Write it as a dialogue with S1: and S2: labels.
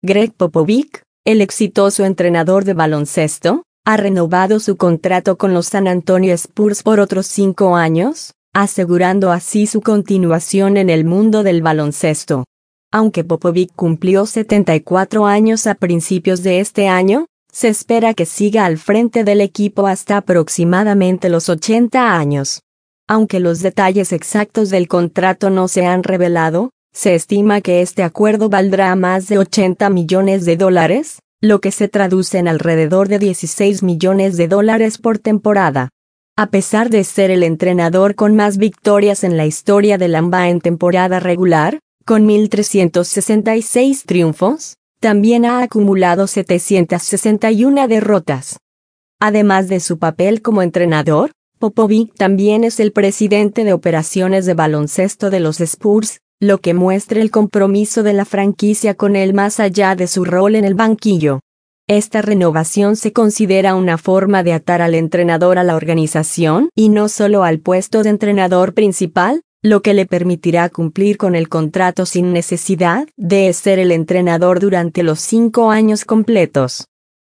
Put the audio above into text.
S1: Greg Popovich, el exitoso entrenador de baloncesto, ha renovado su contrato con los San Antonio Spurs por otros 5 años, asegurando así su continuación en el mundo del baloncesto. Aunque Popovich cumplió 74 años a principios de este año, se espera que siga al frente del equipo hasta aproximadamente los 80 años. Aunque los detalles exactos del contrato no se han revelado, se estima que este acuerdo valdrá más de $80 millones, lo que se traduce en alrededor de $16 millones por temporada. A pesar de ser el entrenador con más victorias en la historia de la NBA en temporada regular, con 1,366 triunfos, también ha acumulado 761 derrotas. Además de su papel como entrenador, Popovich también es el presidente de operaciones de baloncesto de los Spurs, lo que muestra el compromiso de la franquicia con él más allá de su rol en el banquillo. Esta renovación se considera una forma de atar al entrenador a la organización y no solo al puesto de entrenador principal, lo que le permitirá cumplir con el contrato sin necesidad de ser el entrenador durante los 5 años completos.